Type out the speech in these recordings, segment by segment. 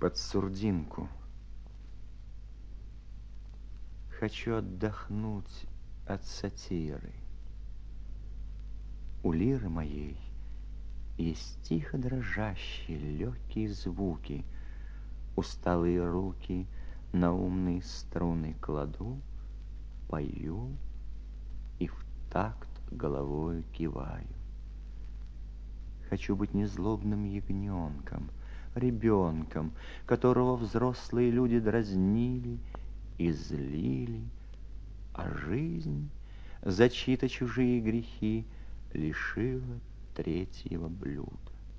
под сурдинку. Хочу отдохнуть от сатиры. У лиры моей есть тихо дрожащие легкие звуки. Усталые руки на умные струны кладу, пою и в такт головою киваю. Хочу быть незлобным ягненком, ребенком, которого взрослые люди дразнили и злили, а жизнь за чьи-то чужие грехи лишила третьего блюда.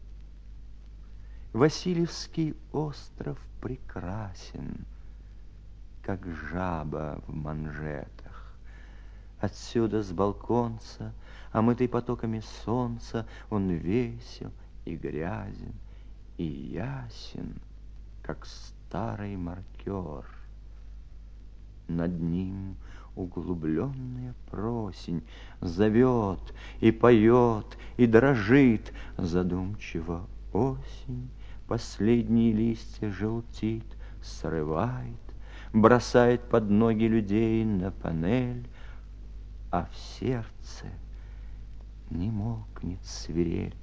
Васильевский остров прекрасен, как жаба в манжетах. Отсюда с балконца, омытый потоками солнца, он весел и грязен, и ясен, как старый маркер. Над ним углубленная просень зовет и поет, и дрожит задумчиво осень. Последние листья желтит, срывает, бросает под ноги людей на панель, а в сердце не мокнет свирель.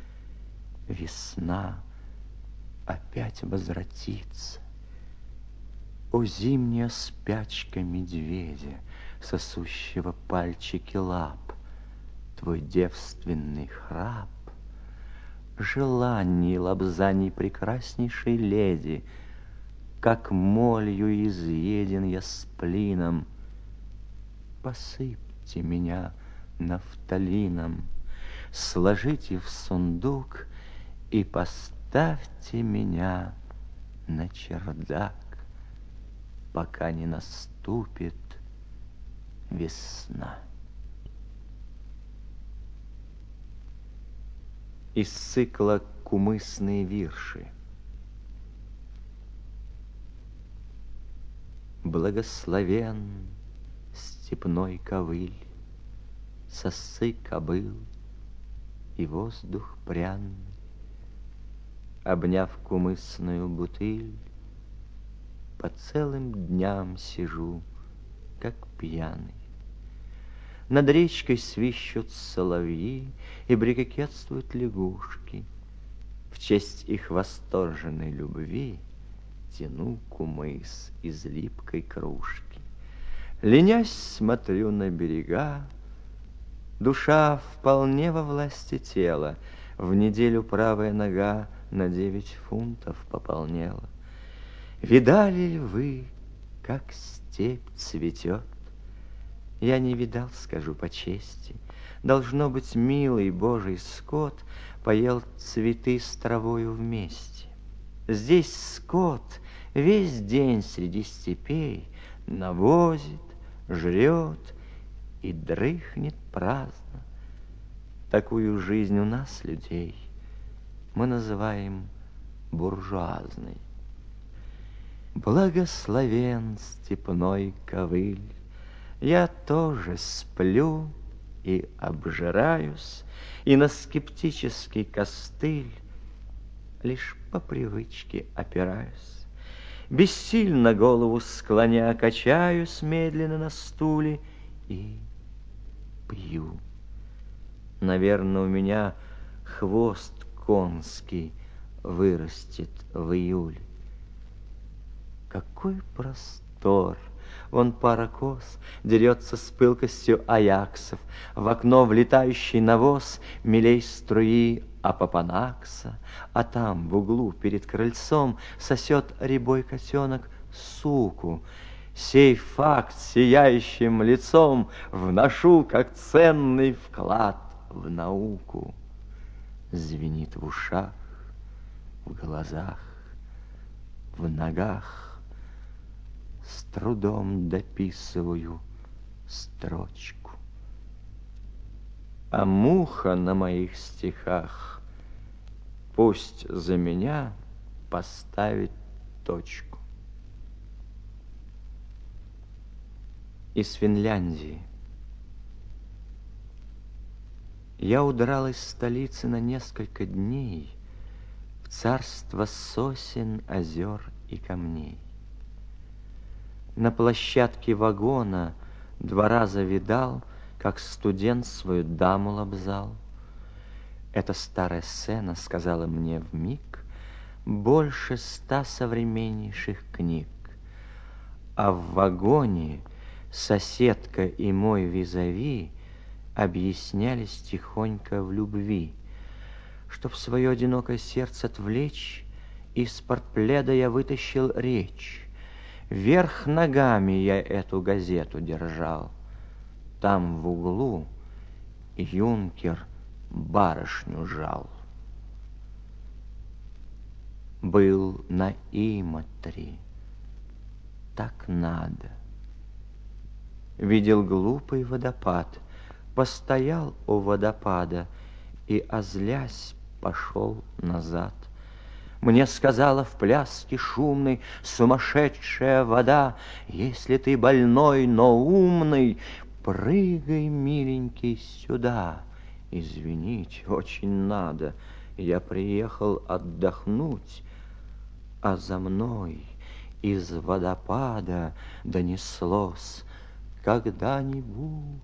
Весна опять возвратится. О, зимняя спячка медведя, сосущего пальчики лап, твой девственный храп, желаний лобзаний прекраснейшей леди, как молью изъеден я сплином. Посыпьте меня нафталином, сложите в сундук и поставьте меня на чердак, пока не наступит весна. Из цикла «Кумысные вирши». Благословен степной ковыль, сосы кобыл и воздух пряный. Обняв кумысную бутыль, по целым дням сижу, как пьяный. Над речкой свищут соловьи и брекетствуют лягушки. В честь их восторженной любви тяну кумыс из липкой кружки. Ленясь, смотрю на берега, душа вполне во власти тела. В неделю правая нога на 9 фунтов пополнела. Видали ли вы, как степь цветет? Я не видал, скажу по чести. Должно быть, милый Божий скот поел цветы с травою вместе. Здесь скот весь день среди степей навозит, жрет и дрыхнет праздно. Такую жизнь у нас, людей, мы называем буржуазной. Благословен степной ковыль, я тоже сплю и обжираюсь, и на скептический костыль лишь по привычке опираюсь. Бессильно голову склоня, качаюсь медленно на стуле и пью. Наверное, у меня хвост конский вырастет в июле. Какой простор! Вон парокос дерется с пылкостью аяксов, в окно влетающий навоз милей струи апопанакса, а там, в углу, перед крыльцом, сосет рябой котенок суку. Сей факт сияющим лицом вношу, как ценный вклад в науку. Звенит в ушах, в глазах, в ногах. С трудом дописываю строчку. А муха на моих стихах пусть за меня поставит точку. Из Финляндии. Я удрал из столицы на несколько дней в царство сосен, озер и камней. На площадке вагона 2 раза видал, как студент свою даму лобзал. Эта старая сцена сказала мне вмиг больше 100 современнейших книг. А в вагоне соседка и мой визави объяснялись тихонько в любви. Чтоб свое одинокое сердце отвлечь, из портпледа я вытащил речь. Вверх ногами я эту газету держал. Там в углу юнкер барышню жал. Был на Иматре, так надо. Видел глупый водопад, постоял у водопада и, озлясь, пошел назад. Мне сказала в пляске шумной сумасшедшая вода: если ты больной, но умный, прыгай, миленький, сюда. Извините, очень надо, я приехал отдохнуть, а за мной из водопада донеслось: когда-нибудь.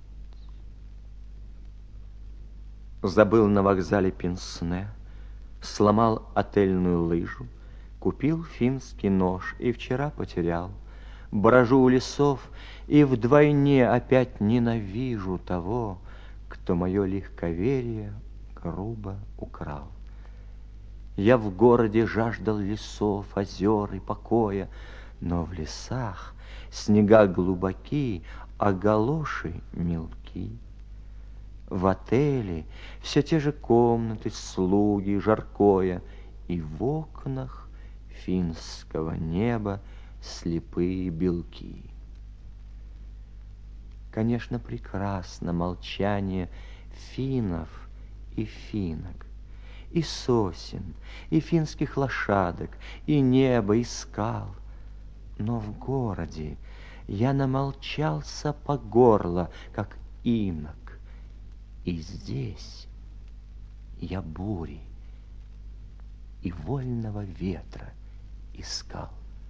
Забыл на вокзале пенсне, сломал отельную лыжу, купил финский нож и вчера потерял. Брожу у лесов и вдвойне опять ненавижу того, кто мое легковерие грубо украл. Я в городе жаждал лесов, озер и покоя, но в лесах снега глубоки, а галоши мелки. В отеле все те же комнаты, слуги, жаркое, и в окнах финского неба слепые белки. Конечно, прекрасно молчание финнов и финок, и сосен, и финских лошадок, и неба, и скал. Но в городе я намолчался по горло, как инок, и здесь я бури и вольного ветра искал.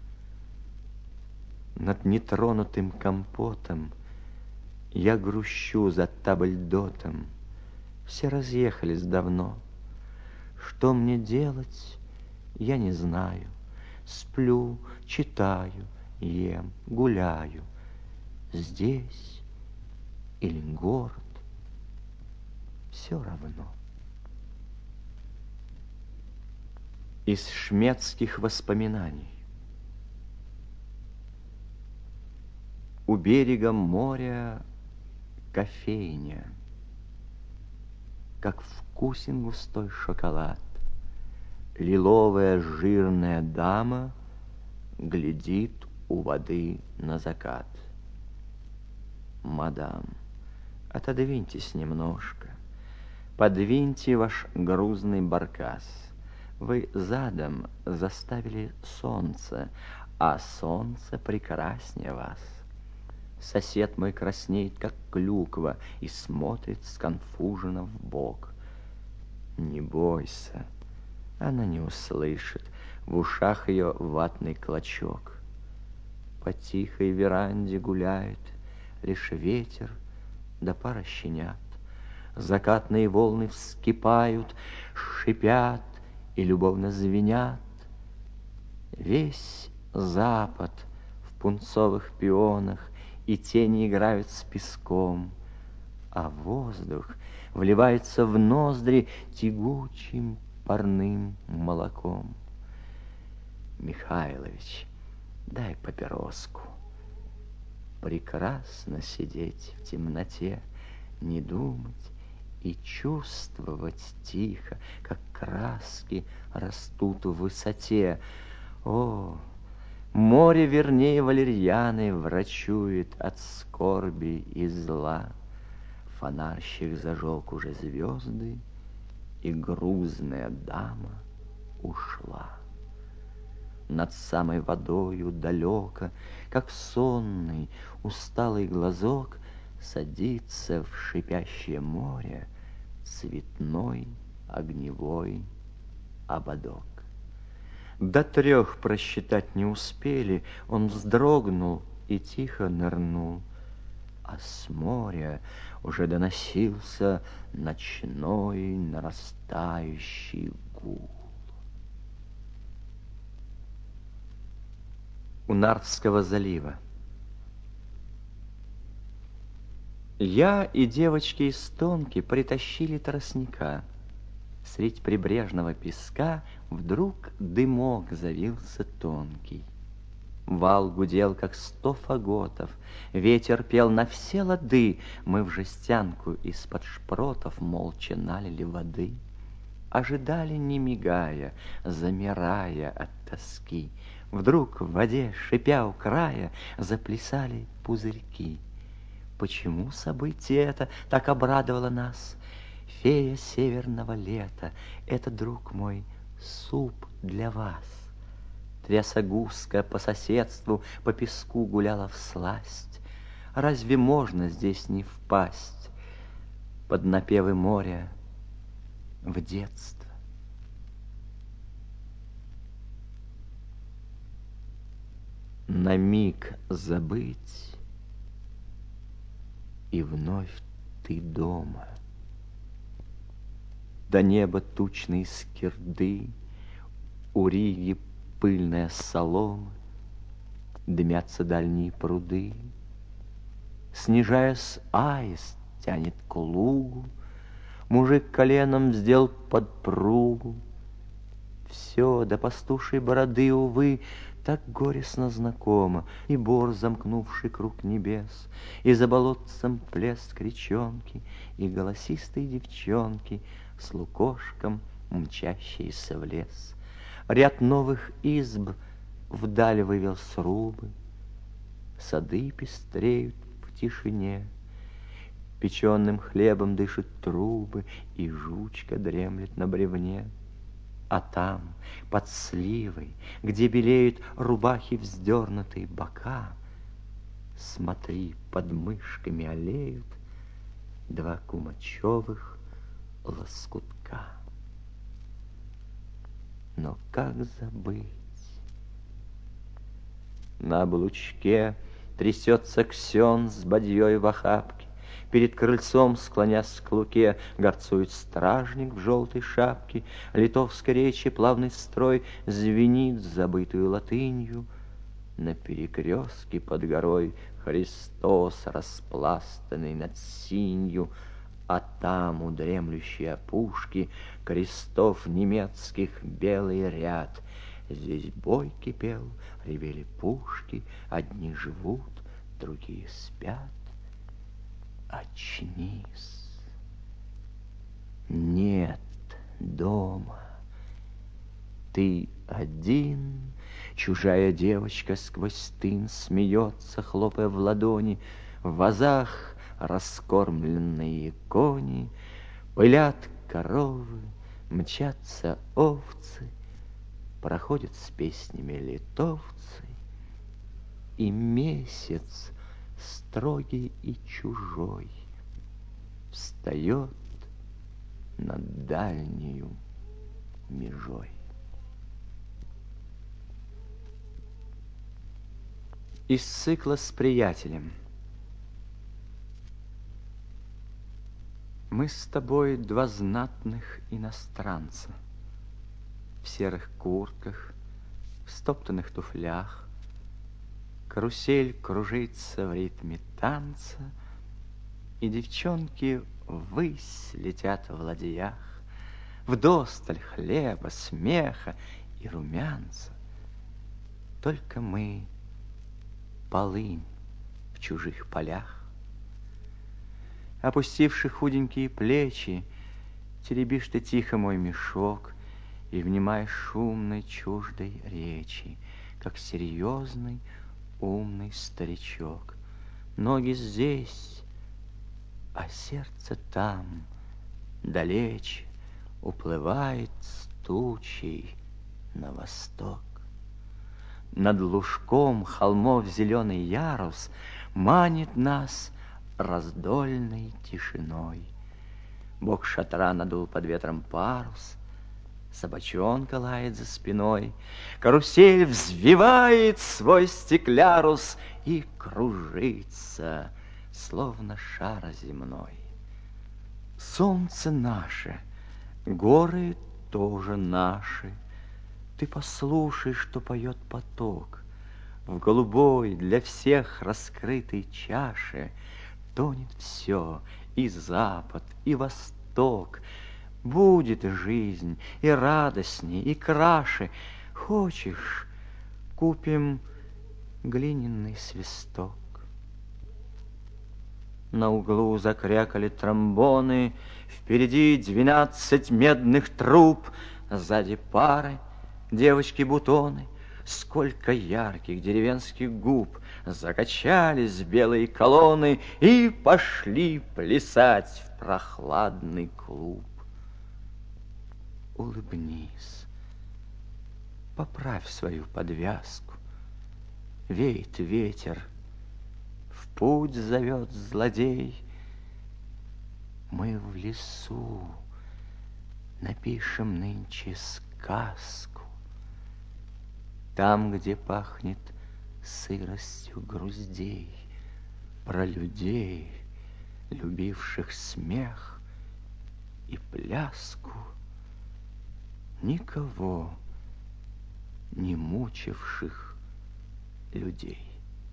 Над нетронутым компотом я грущу за табльдотом. Все разъехались давно. Что мне делать, я не знаю. Сплю, читаю, ем, гуляю. Здесь или город, все равно. Из шмедских воспоминаний. У берега моря кофейня, как вкусен густой шоколад. Лиловая жирная дама глядит у воды на закат. Мадам, отодвиньтесь немножко, подвиньте ваш грузный баркас. Вы задом заставили солнце, а солнце прекраснее вас. Сосед мой краснеет, как клюква, и смотрит сконфуженно вбок. Не бойся, она не услышит, в ушах ее ватный клочок. По тихой веранде гуляет лишь ветер да пара щенят. Закатные волны вскипают, шипят и любовно звенят. Весь запад в пунцовых пионах, и тени играют с песком, а воздух вливается в ноздри тягучим парным молоком. Михайлович, дай папироску. Прекрасно сидеть в темноте, не думать и чувствовать тихо, как краски растут в высоте. О, море вернее валерьяны врачует от скорби и зла. Фонарщик зажег уже звезды, и грузная дама ушла. Над самой водою далеко, как сонный, усталый глазок, садится в шипящее море цветной огневой ободок. До 3 просчитать не успели, он вздрогнул и тихо нырнул. А с моря уже доносился ночной нарастающий гул. У Нарвского залива. Я и девочки из Тонки притащили тростника. Средь прибрежного песка вдруг дымок завился тонкий. Вал гудел, как 100 фаготов, ветер пел на все лады, мы в жестянку из-под шпротов молча налили воды. Ожидали, не мигая, замирая от тоски. Вдруг в воде, шипя у края, заплясали пузырьки. Почему событие это так обрадовало нас? Фея северного лета, это, друг мой, суп для вас. Трясогузка по соседству по песку гуляла всласть. Разве можно здесь не впасть под напевы моря в детство? На миг забыть, и вновь ты дома. До неба тучные скирды, у Риги пыльная солома, дымятся дальние пруды. Снижаясь, аист тянет к лугу, мужик коленом сделал подпругу. Все до пастушей бороды, увы, так горестно знакомо, и бор, замкнувший круг небес, и за болотцем плеск речонки, и голосистой девчонки с лукошком, мчащиеся в лес. Ряд новых изб вдаль вывел срубы, сады пестреют в тишине, печеным хлебом дышат трубы, и жучка дремлет на бревне. А там, под сливой, где белеют рубахи вздернутые бока, смотри, под мышками олеют 2 кумачевых лоскутка. Но как забыть? На облучке трясется Ксен с бадьей в охапке. Перед крыльцом, склонясь к луке, горцует стражник в желтой шапке. Литовской речи плавный строй звенит забытую латынью. На перекрестке под горой Христос, распластанный над синью, а там у дремлющей опушки крестов немецких белый ряд. Здесь бой кипел, ревели пушки, одни живут, другие спят. Очнись, нет дома, ты один. Чужая девочка сквозь тын смеется, хлопая в ладони. В вазах раскормленные кони, пылят коровы, мчатся овцы, проходят с песнями литовцы, и месяц строгий и чужой встает над дальнею межой. Из цикла «С приятелем». Мы с тобой 2 знатных иностранца, в серых куртках, в стоптанных туфлях. Карусель кружится в ритме танца, и девчонки ввысь летят в ладьях. Вдосталь хлеба, смеха и румянца. Только мы полынь в чужих полях. Опустивши худенькие плечи, теребишь ты тихо мой мешок и внимаешь шумной чуждой речи, как серьезный умный старичок. Ноги здесь, а сердце там, далече, уплывает с тучей на восток. Над лужком холмов зеленый ярус манит нас раздольной тишиной. Бог шатра надул под ветром парус, Собачонка лает за спиной, карусель взвивает свой стеклярус и кружится, словно шар земной. Солнце наше, горы тоже наши. Ты послушай, что поет поток. В голубой, для всех раскрытой чаше тонет все, и запад, и восток. Будет жизнь и радостней, и краше. Хочешь, купим глиняный свисток. На углу закрякали тромбоны, впереди 12 медных труб, сзади пары, девочки-бутоны. Сколько ярких деревенских губ, закачались белые колонны и пошли плясать в прохладный клуб. Улыбнись, поправь свою подвязку. Веет ветер, в путь зовет злодей. Мы в лесу напишем нынче сказку. Там, где пахнет сыростью груздей, про людей, любивших смех и пляску, никого не мучивших людей.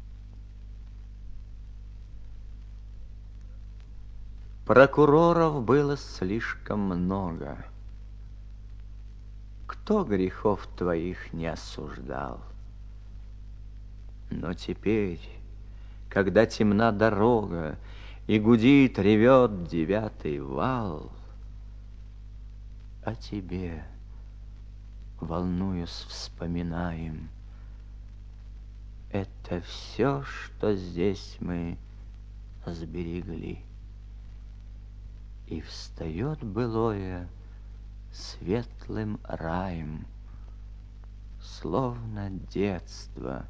Прокуроров было слишком много. Кто грехов твоих не осуждал? Но теперь, когда темна дорога и гудит, ревет 9-й вал, о тебе, волнуясь, вспоминаем. Это все, что здесь мы сберегли. И встает былое светлым раем, словно детство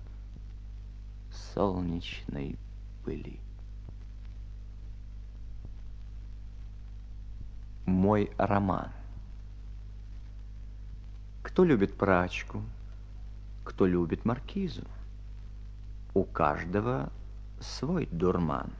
солнечной пыли. Мой роман. Кто любит прачку, кто любит маркизу? У каждого свой дурман.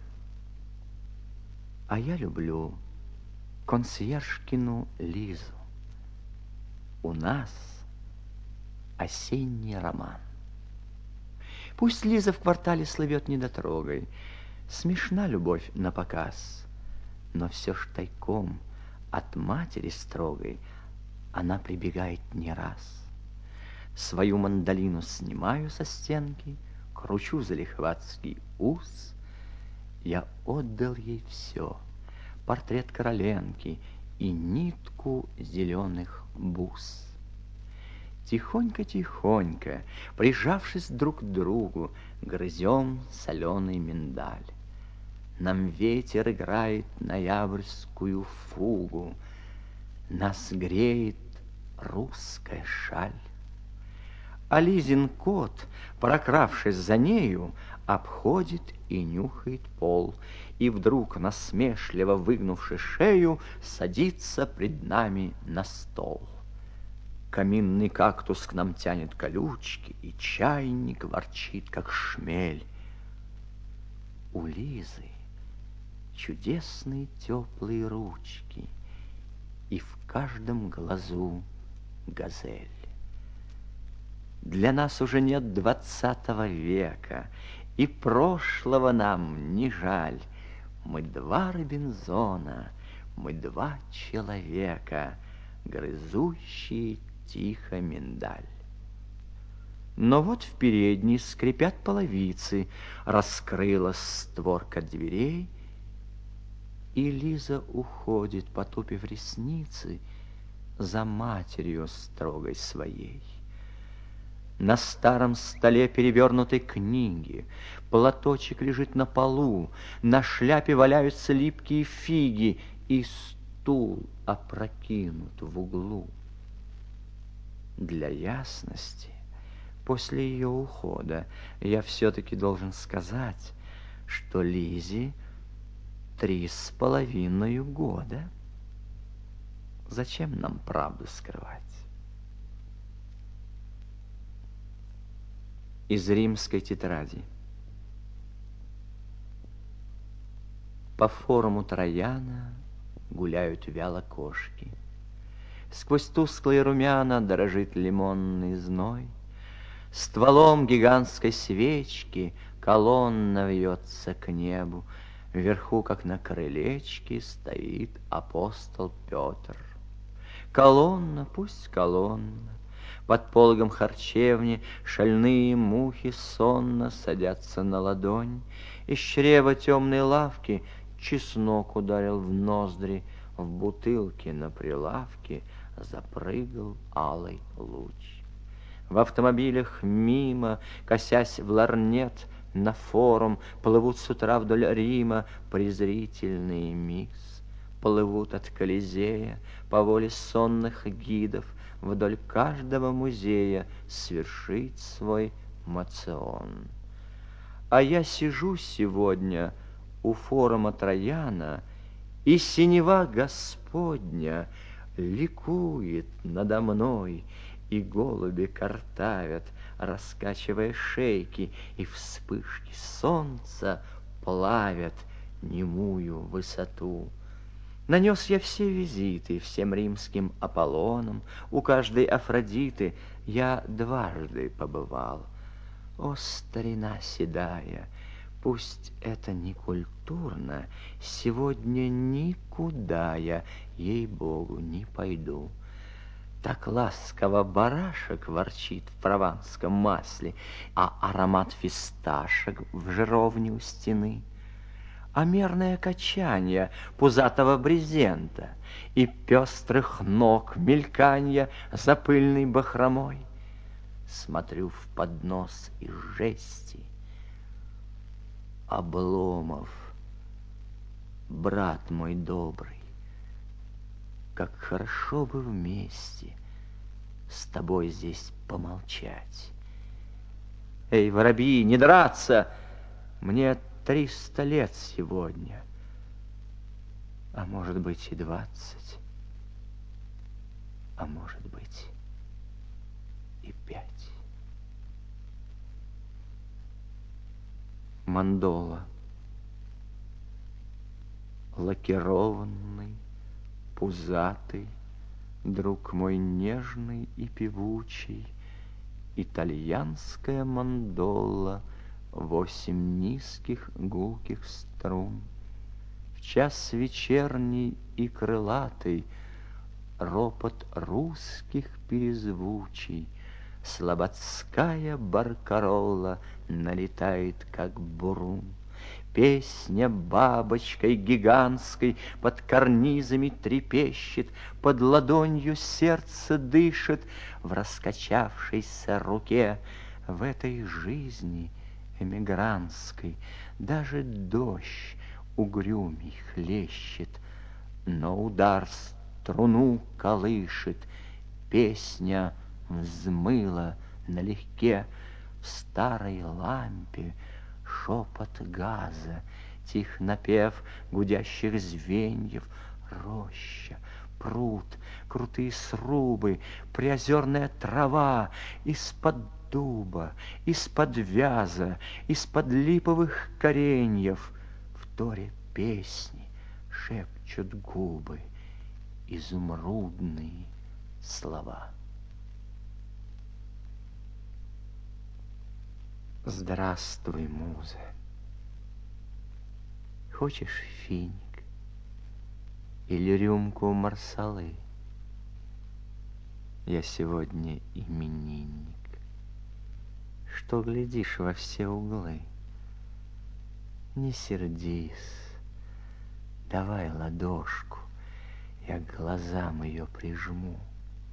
А я люблю консьержкину Лизу. У нас осенний роман. Пусть Лиза в квартале слывет недотрогой, смешна любовь напоказ, но все ж тайком от матери строгой она прибегает не раз. Свою мандолину снимаю со стенки, кручу залихватский ус. Я отдал ей все: портрет Короленки и нитку зеленых бус. Тихонько-тихонько, прижавшись друг к другу, грызем соленый миндаль. Нам ветер играет ноябрьскую фугу, нас греет русская шаль. А Лизин кот, прокравшись за нею, обходит и нюхает пол, и вдруг, насмешливо выгнувши шею, садится пред нами на стол. Каминный кактус к нам тянет колючки, и чайник ворчит, как шмель. У Лизы чудесные теплые ручки, и в каждом глазу газель. Для нас уже нет 20 века, и прошлого нам не жаль. Мы 2 Робинзона, мы 2 человека, грызущие тихо миндаль. Но вот в передней скрипят половицы, раскрылась створка дверей, и Лиза уходит, потупив ресницы, за матерью строгой своей. На старом столе перевернуты книги, платочек лежит на полу, на шляпе валяются липкие фиги, и стул опрокинут в углу. Для ясности, после ее ухода, я все-таки должен сказать, что Лизе 3,5 года. Зачем нам правду скрывать? Из римской тетради. По форуму Трояна гуляют вяло кошки. Сквозь тусклые румяна дрожит лимонный зной. Стволом гигантской свечки колонна вьется к небу. Вверху, как на крылечке, стоит апостол Петр. Колонна, пусть колонна. Под пологом харчевни шальные мухи сонно садятся на ладонь. Из чрева темной лавки чеснок ударил в ноздри, в бутылке на прилавке запрыгал алый луч. В автомобилях мимо, косясь в ларнет, на форум плывут с утра вдоль Рима презрительные мисс. Плывут от Колизея по воле сонных гидов вдоль каждого музея свершить свой моцион. А я сижу сегодня у форума Трояна, и синева Господня ликует надо мной, и голуби картавят, раскачивая шейки, и вспышки солнца плавят немую высоту. Нанес я все визиты всем римским Аполлонам, у каждой Афродиты я дважды побывал. О, старина седая, пусть это не культурно, сегодня никуда я, ей-богу, не пойду. Так ласково барашек ворчит в прованском масле, а аромат фисташек в жировне у стены, а мерное качанье пузатого брезента и пестрых ног мельканья за пыльной бахромой. Смотрю в поднос из жести. Обломов, брат мой добрый, как хорошо бы вместе с тобой здесь помолчать. Эй, воробьи, не драться! Мне 300 лет сегодня, а может быть и 20, а может быть и 5. Мандола, лакированный, пузатый, друг мой нежный и певучий, итальянская мандола, 8 низких гулких струн. В час вечерний и крылатый ропот русских перезвучий, слободская баркаролла налетает, как бурун. Песня бабочкой гигантской под карнизами трепещет, под ладонью сердце дышит в раскачавшейся руке. В этой жизни эмигрантской даже дождь угрюмый хлещет, но удар струну колышет, песня взмыла налегке. В старой лампе шепот газа, тих напев гудящих звеньев, роща, пруд, крутые срубы, приозерная трава, из-под дуба, из-под вяза, из-под липовых кореньев в торе песни шепчут губы изумрудные слова. Здравствуй, муза. Хочешь финик или рюмку марсалы? Я сегодня именинник. Что глядишь во все углы? Не сердись, давай ладошку, я к глазам ее прижму.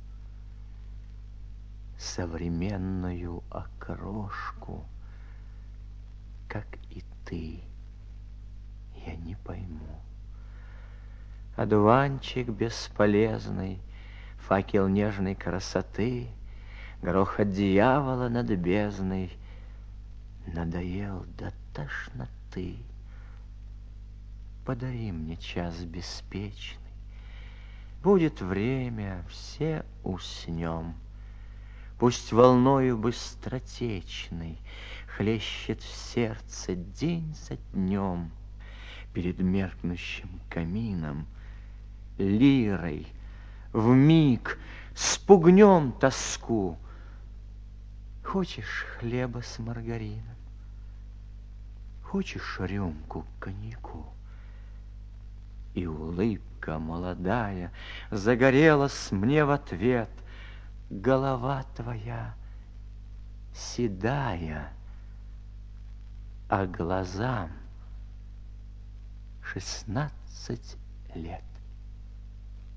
Современную окрошку, как и ты, я не пойму. Одуванчик бесполезный, факел нежной красоты, грохот дьявола над бездной надоел до тошноты. Подари мне час беспечный, Будет время, все уснем. Пусть волною быстротечной Хлещет в сердце день за днем. Перед меркнущим камином лирой вмиг спугнем тоску. Хочешь хлеба с маргарином? Хочешь рюмку коньяку? И улыбка молодая загорелась мне в ответ. Голова твоя седая, а глазам 16 лет.